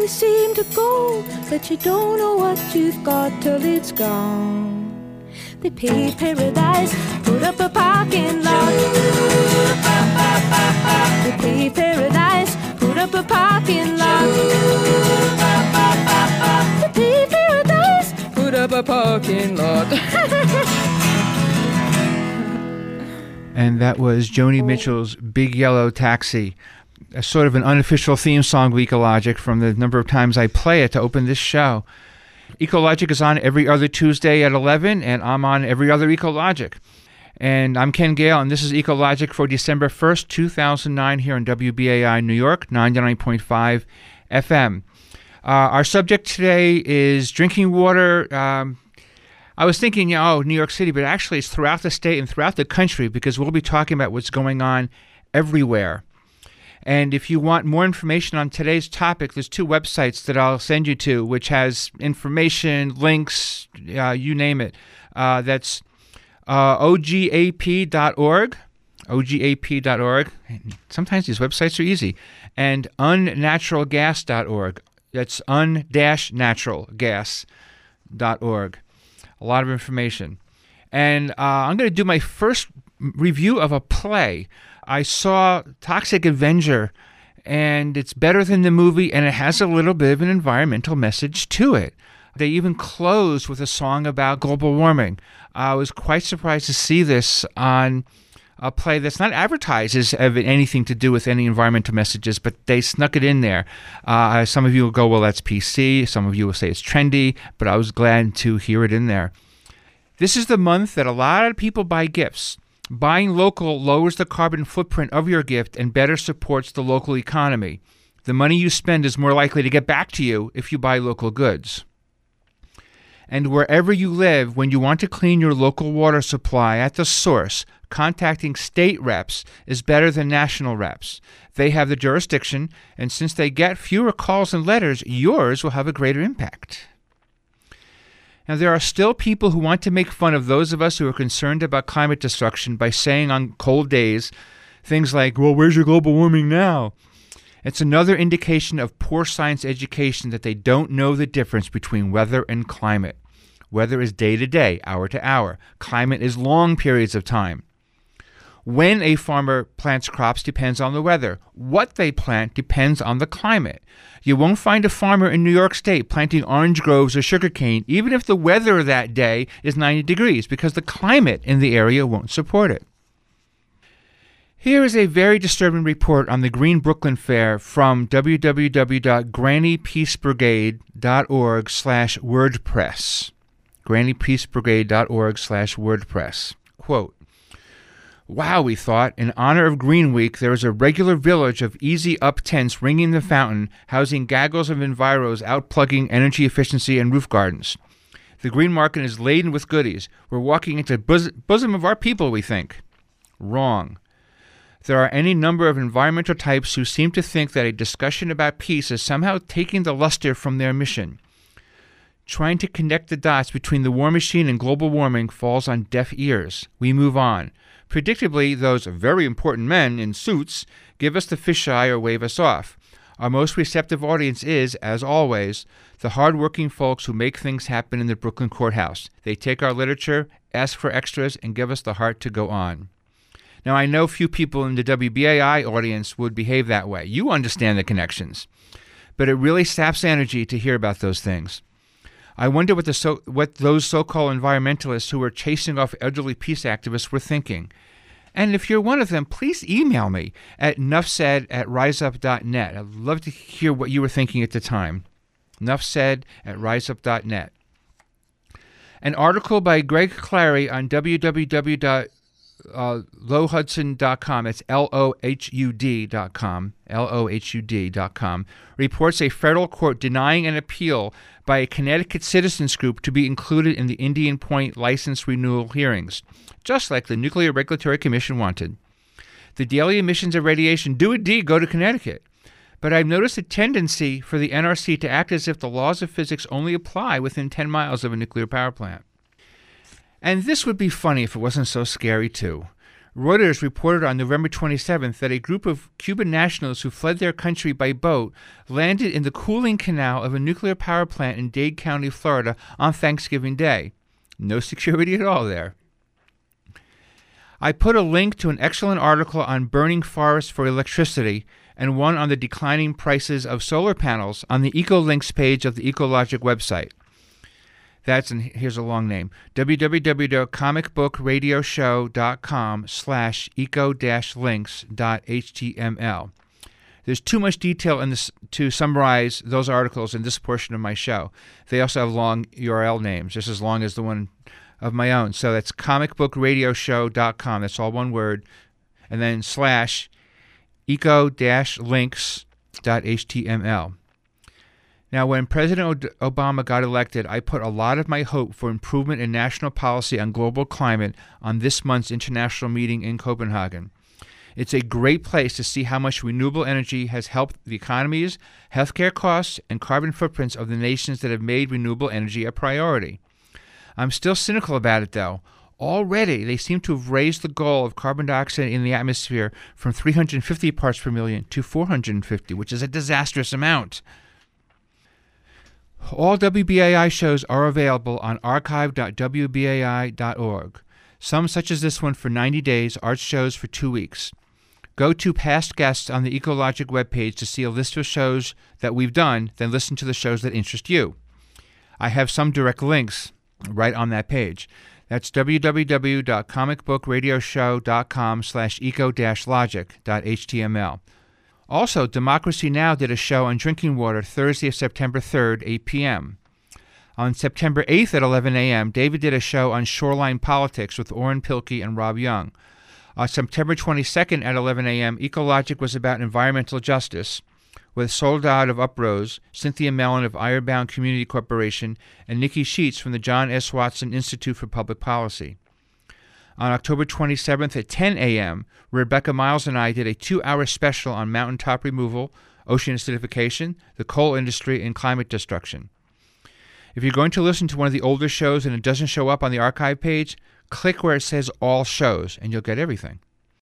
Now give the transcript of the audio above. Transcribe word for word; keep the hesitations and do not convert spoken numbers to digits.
seem to go, but you don't know what you've got till it's gone. They paved paradise, put up a parking lot. They paved paradise, put up a parking lot. They paved paradise, put up a parking lot. And that was Joni Mitchell's Big Yellow Taxi, a sort of an unofficial theme song of Ecologic from the number of times I play it to open this show. Ecologic is on every other Tuesday at eleven, and I'm on every other Ecologic. And I'm Ken Gale, and this is Ecologic for December first, two thousand nine, here on W B A I New York, ninety-nine point five F M. Uh, our subject today is drinking water. Um, I was thinking, you know, oh, New York City, but actually it's throughout the state and throughout the country, because we'll be talking about what's going on everywhere. And if you want more information on today's topic, there's two websites that I'll send you to, which has information, links, uh, you name it. Uh, that's uh, O G A P dot org, O G A P dot org. Sometimes these websites are easy. And unnatural gas dot org. That's un dash natural gas dot org. A lot of information. And uh, I'm going to do my first review of a play. I saw Toxic Avenger, and it's better than the movie, and it has a little bit of an environmental message to it. They even closed with a song about global warming. I was quite surprised to see this on a play that's not advertised as having anything to do with any environmental messages, but they snuck it in there. Uh, some of you will go, well, that's P C. Some of you will say it's trendy, but I was glad to hear it in there. This is the month that a lot of people buy gifts. Buying local lowers the carbon footprint of your gift and better supports the local economy. The money you spend is more likely to get back to you if you buy local goods. And wherever you live, when you want to clean your local water supply at the source, contacting state reps is better than national reps. They have the jurisdiction, and since they get fewer calls and letters, yours will have a greater impact. Now, there are still people who want to make fun of those of us who are concerned about climate destruction by saying on cold days things like, well, where's your global warming now? It's another indication of poor science education that they don't know the difference between weather and climate. Weather is day to day, hour to hour. Climate is long periods of time. When a farmer plants crops depends on the weather. What they plant depends on the climate. You won't find a farmer in New York State planting orange groves or sugarcane, even if the weather that day is ninety degrees, because the climate in the area won't support it. Here is a very disturbing report on the Green Brooklyn Fair from w w w dot granny peace brigade dot org slash wordpress. granny peace brigade dot org slash wordpress. Quote, wow, we thought, in honor of Green Week, there is a regular village of easy up tents ringing the fountain, housing gaggles of enviros out plugging energy efficiency and roof gardens. The green market is laden with goodies. We're walking into the bos- bosom of our people, we think. Wrong. There are any number of environmental types who seem to think that a discussion about peace is somehow taking the luster from their mission. Trying to connect the dots between the war machine and global warming falls on deaf ears. We move on. Predictably, those very important men in suits give us the fisheye or wave us off. Our most receptive audience is, as always, the hard-working folks who make things happen in the Brooklyn courthouse. They take our literature, ask for extras, and give us the heart to go on. Now, I know few people in the W B A I audience would behave that way. You understand the connections. But it really saps energy to hear about those things. I wonder what the so, what those so-called environmentalists who were chasing off elderly peace activists were thinking. And if you're one of them, please email me at nuffsaid at riseup dot net. I'd love to hear what you were thinking at the time. nuffsaid at riseup dot net. An article by Greg Clary on w w w dot low hudson dot com, it's L O H U D dot com, L O H U D dot com, reports a federal court denying an appeal by a Connecticut citizens group to be included in the Indian Point license renewal hearings, just like the Nuclear Regulatory Commission wanted. The daily emissions of radiation do indeed go to Connecticut, but I've noticed a tendency for the N R C to act as if the laws of physics only apply within ten miles of a nuclear power plant. And this would be funny if it wasn't so scary, too. Reuters reported on November twenty-seventh that a group of Cuban nationals who fled their country by boat landed in the cooling canal of a nuclear power plant in Dade County, Florida on Thanksgiving Day. No security at all there. I put a link to an excellent article on burning forests for electricity and one on the declining prices of solar panels on the EcoLinks page of the Ecologic website. That's, and here's a long name, www.comicbookradioshow.com slash eco-links.html. There's too much detail in this to summarize those articles in this portion of my show. They also have long U R L names, just as long as the one of my own. So that's comicbookradioshow dot com. That's all one word. And then slash eco-links.html. Now, when President Obama got elected, I put a lot of my hope for improvement in national policy on global climate on this month's international meeting in Copenhagen. It's a great place to see how much renewable energy has helped the economies, healthcare costs, and carbon footprints of the nations that have made renewable energy a priority. I'm still cynical about it, though. Already, they seem to have raised the goal of carbon dioxide in the atmosphere from three hundred fifty parts per million to four hundred fifty, which is a disastrous amount. All W B A I shows are available on archive dot w b a i dot org. Some, such as this one, for ninety days, art shows for two weeks. Go to past guests on the Ecologic webpage to see a list of shows that we've done, then listen to the shows that interest you. I have some direct links right on that page. That's www.comicbookradioshow.com slash eco-logic.html. Also, Democracy Now! Did a show on drinking water Thursday, September third, eight p.m. On September eighth at eleven a.m., David did a show on shoreline politics with Oren Pilkey and Rob Young. On September twenty-second at eleven a.m., Ecologic was about environmental justice with Soledad of Uprose, Cynthia Mellon of Ironbound Community Corporation, and Nikki Sheets from the John S. Watson Institute for Public Policy. On October twenty-seventh at ten a.m., Rebecca Miles and I did a two-hour special on mountaintop removal, ocean acidification, the coal industry, and climate destruction. If you're going to listen to one of the older shows and it doesn't show up on the archive page, click where it says All Shows, and you'll get everything.